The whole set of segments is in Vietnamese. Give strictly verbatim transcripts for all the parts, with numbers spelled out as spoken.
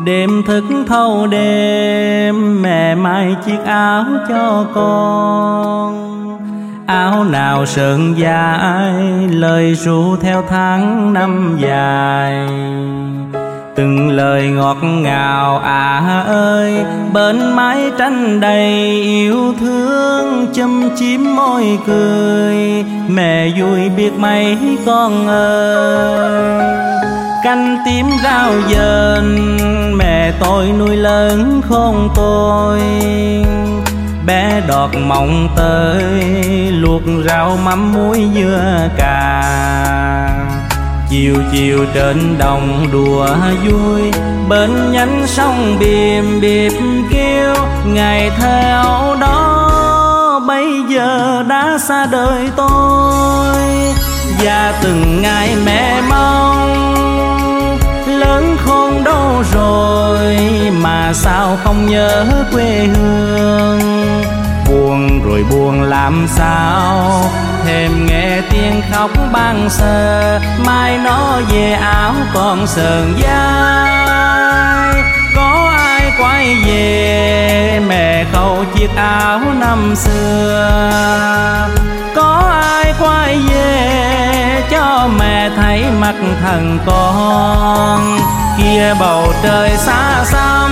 Đêm thức thâu đêm mẹ may chiếc áo cho con. Áo nào sờn dài lời ru theo tháng năm dài. Từng lời ngọt ngào à ơi, bên mái tranh đầy yêu thương, châm chím môi cười, mẹ vui biết mấy con ơi. Canh tím rau dền mẹ tôi nuôi lớn khôn tôi, bé đọt mộng tới luộc rau mắm muối dưa cà. Chiều chiều trên đồng đùa vui, bên nhánh sông bìm bịp kêu, ngày theo đó bây giờ đã xa đời tôi. Và từng ngày mẹ mong lớn khôn đâu rồi, mà sao không nhớ quê hương. Buồn rồi buồn làm sao, thêm nghe tiếng khóc ban sơ, mai nó về áo còn sờn vai. Có ai quay về mẹ khâu chiếc áo năm xưa, có ai quay về cho mẹ thấy mặt thần con. Kia bầu trời xa xăm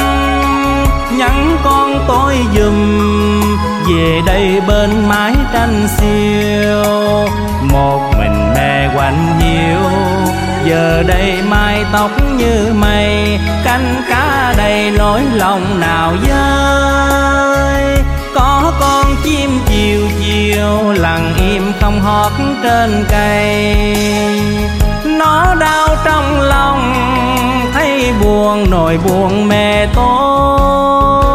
nhắn con tôi giùm, về đây bên mái tranh xiêu. Một mình mẹ quạnh hiu, giờ đây mái tóc như mây, canh cá đầy nỗi lòng nào dơi. Có con chim chiều chiều lặng im không hót trên cây, nó đau trong lòng thấy buồn nỗi buồn mẹ tôi.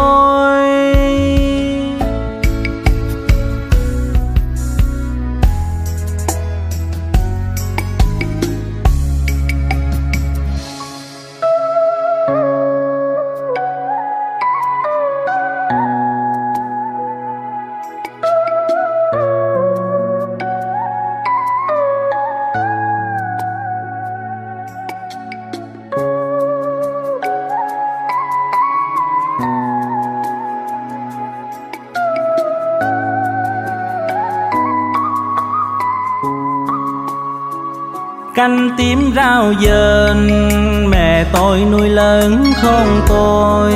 Canh tím rau dền mẹ tôi nuôi lớn khôn tôi,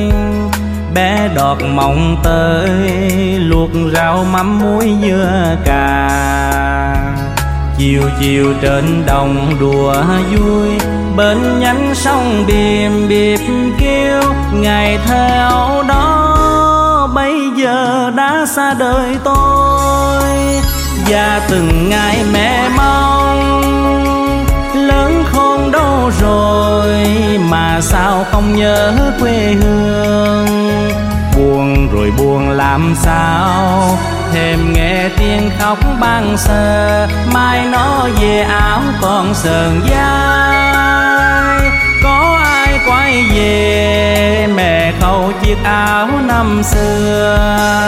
bé đọt mộng tới luộc rau mắm muối dưa cà. Chiều chiều trên đồng đùa vui, bên nhánh sông bìm bịp kêu, ngày theo đó bây giờ đã xa đời tôi. Và từng ngày mẹ mong lớn khôn đâu rồi, mà sao không nhớ quê hương. Buồn rồi buồn làm sao, thêm nghe tiếng khóc ban sơ, mai nó về áo còn sờn vai. Có ai quay về mẹ khâu chiếc áo năm xưa,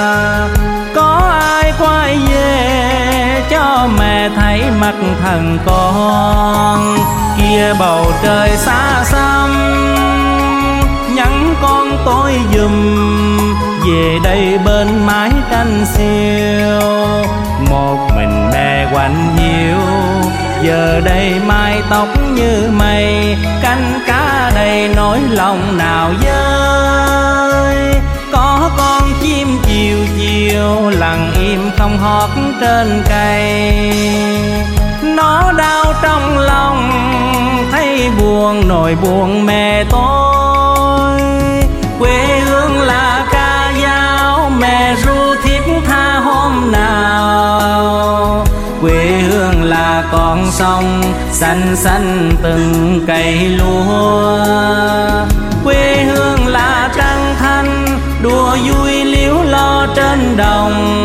có ai quay về cho mẹ thấy mặt thần con. Kia bầu trời xa xăm nhắn con tôi giùm, về đây bên mái tranh xiêu. Một mình mẹ quạnh hiu, giờ đây mái tóc như mây, canh cá đầy nỗi lòng nào dơi. Có con chim chiều chiều lặng im không hót trên cây, nó đau trong lòng thấy buồn nỗi buồn mẹ tôi. Quê hương là ca dao mẹ ru thiết tha hôm nào, quê hương là con sông xanh xanh từng cây lúa. Quê hương là trăng thanh đùa vui liếu lo trên đồng,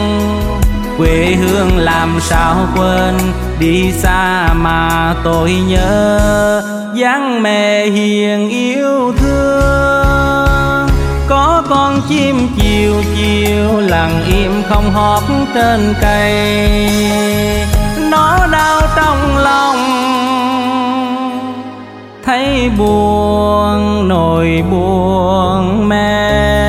quê hương làm sao quên đi xa mà tôi nhớ dáng mẹ hiền yêu thương. Có con chim chiều chiều lặng im không hót trên cây, nó đau trong lòng thấy buồn nỗi buồn mẹ.